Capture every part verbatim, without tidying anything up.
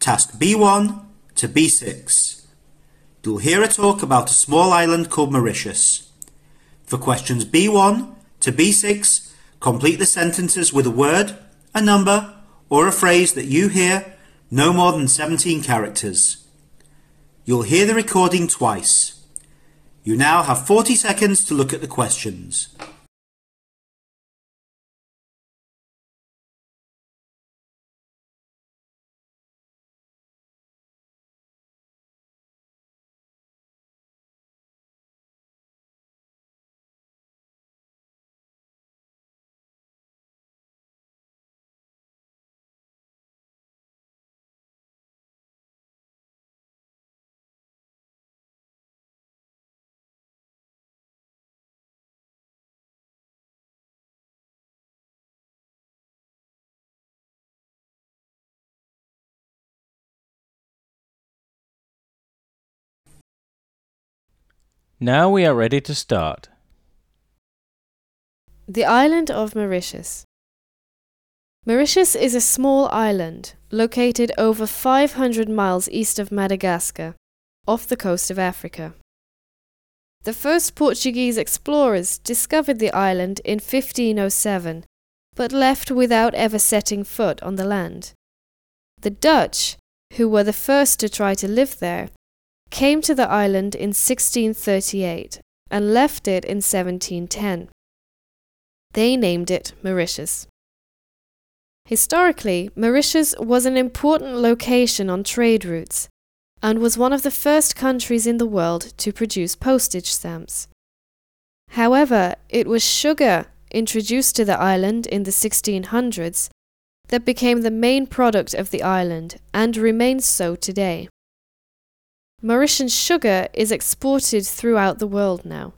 Task B one to B six. You'll hear a talk about a small island called Mauritius. For questions B one to B six, complete the sentences with a word, a number, or a phrase that you hear, no more than seventeen characters. You'll hear the recording twice. You now have forty seconds to look at the questions. Now we are ready to start. The island of Mauritius. Mauritius is a small island located over five hundred miles east of Madagascar, off the coast of Africa. The first Portuguese explorers discovered the island in fifteen oh seven, but left without ever setting foot on the land. The Dutch, who were the first to try to live there, came to the island in sixteen thirty-eight and left it in seventeen ten. They named it Mauritius. Historically, Mauritius was an important location on trade routes and was one of the first countries in the world to produce postage stamps. However, it was sugar introduced to the island in the sixteen hundreds that became the main product of the island and remains so today. Mauritian sugar is exported throughout the world now.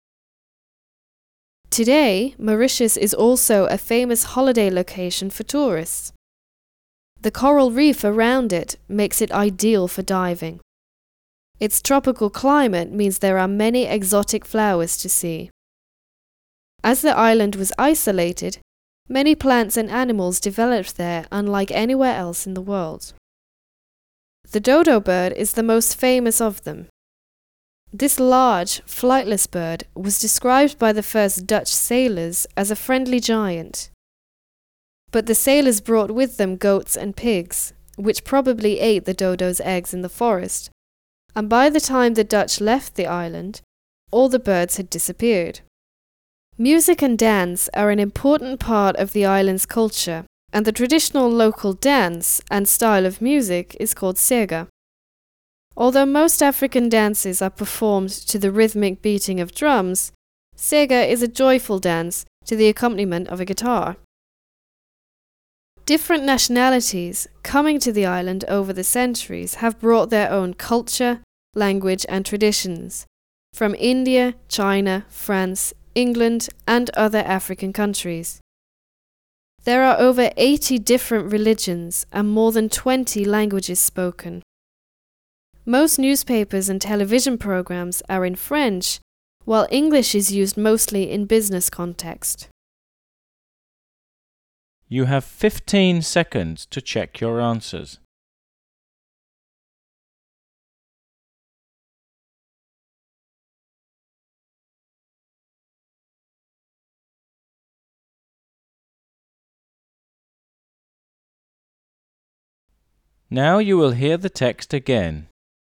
Today, Mauritius is also a famous holiday location for tourists. The coral reef around it makes it ideal for diving. Its tropical climate means there are many exotic flowers to see. As the island was isolated, many plants and animals developed there unlike anywhere else in the world. The dodo bird is the most famous of them. This large, flightless bird was described by the first Dutch sailors as a friendly giant. But the sailors brought with them goats and pigs, which probably ate the dodo's eggs in the forest, and by the time the Dutch left the island, all the birds had disappeared. Music and dance are an important part of the island's culture, and the traditional local dance and style of music is called sega. Although most African dances are performed to the rhythmic beating of drums, sega is a joyful dance to the accompaniment of a guitar. Different nationalities coming to the island over the centuries have brought their own culture, language and traditions from India, China, France, England and other African countries. There are over eighty different religions and more than twenty languages spoken. Most newspapers and television programs are in French, while English is used mostly in business context. You have fifteen seconds to check your answers. Now you will hear the text again.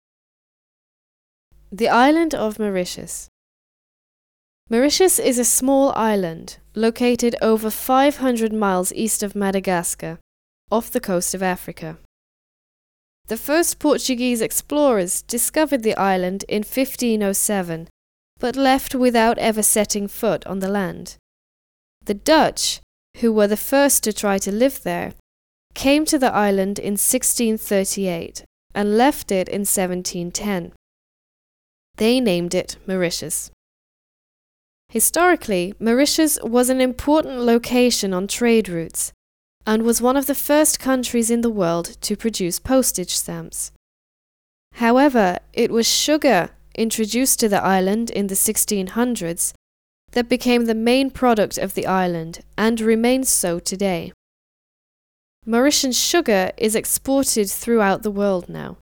The island of Mauritius. Mauritius is a small island located over five hundred miles east of Madagascar, off the coast of Africa. The first Portuguese explorers discovered the island in fifteen oh seven, but left without ever setting foot on the land. The Dutch, who were the first to try to live there, came to the island in sixteen thirty-eight and left it in seventeen ten. They named it Mauritius. Historically, Mauritius was an important location on trade routes and was one of the first countries in the world to produce postage stamps. However, it was sugar introduced to the island in the sixteen hundreds that became the main product of the island and remains so today. Mauritian sugar is exported throughout the world now.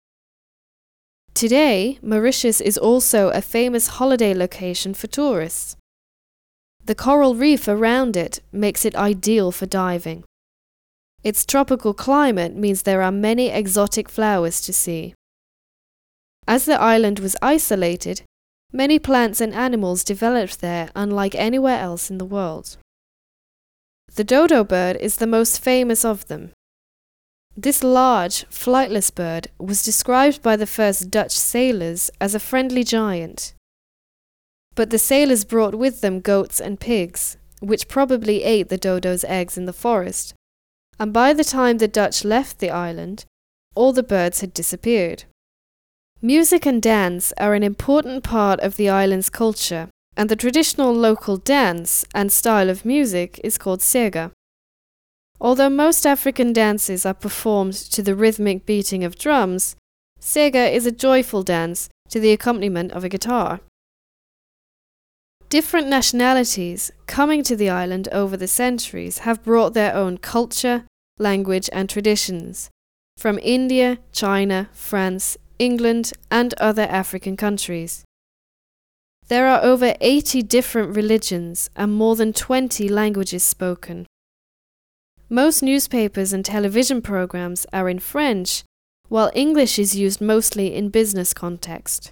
Today, Mauritius is also a famous holiday location for tourists. The coral reef around it makes it ideal for diving. Its tropical climate means there are many exotic flowers to see. As the island was isolated, many plants and animals developed there unlike anywhere else in the world. The dodo bird is the most famous of them. This large, flightless bird was described by the first Dutch sailors as a friendly giant. But the sailors brought with them goats and pigs, which probably ate the dodo's eggs in the forest, and by the time the Dutch left the island, all the birds had disappeared. Music and dance are an important part of the island's culture, and the traditional local dance and style of music is called sega. Although most African dances are performed to the rhythmic beating of drums, sega is a joyful dance to the accompaniment of a guitar. Different nationalities coming to the island over the centuries have brought their own culture, language and traditions from India, China, France, England and other African countries. There are over eighty different religions and more than twenty languages spoken. Most newspapers and television programs are in French, while English is used mostly in business context.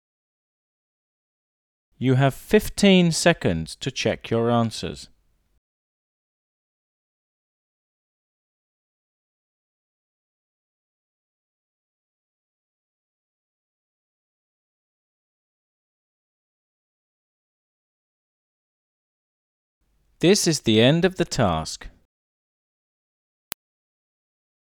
You have fifteen seconds to check your answers. This is the end of the task.